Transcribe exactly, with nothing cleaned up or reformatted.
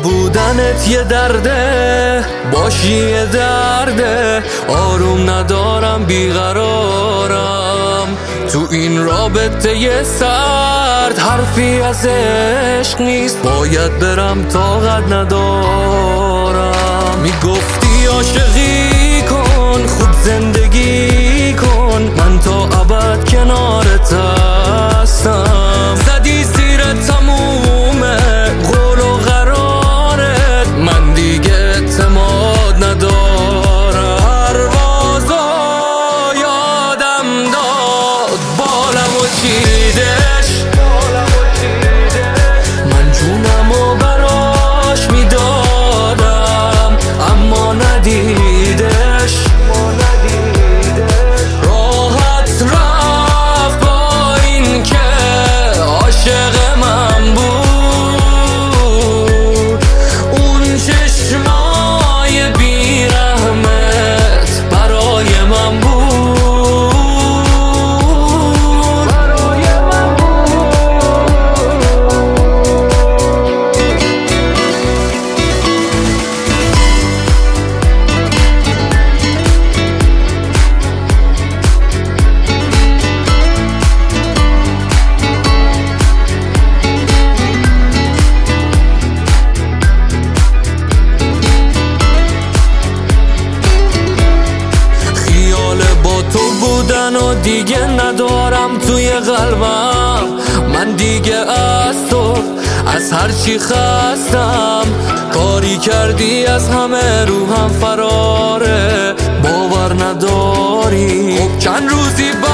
بودنت یه درده، باشی یه درده، آروم ندارم بیقرارم تو این رابطه یه سرد، حرفی از عشق نیست، باید برم طاقت ندارم. میگفتی عاشقی کن، خوب زندگی کن، من تا ابد کنارت هستم. زدی زیر تمومه قول و قرارت، من دیگه اعتماد ندارم. پروازا یادم داد بالم و چیدش، من جونمو براش میدادم اما ندیدش. راحت رفت با این که عاشق من بود، اون چشمای بیرحمت برای من بود. تو بودن و دیگه ندارم توی قلبم، من دیگه از تو از هرچی خستم. کاری کردی از همه روحم فراره، باور نداری. خب چند روزی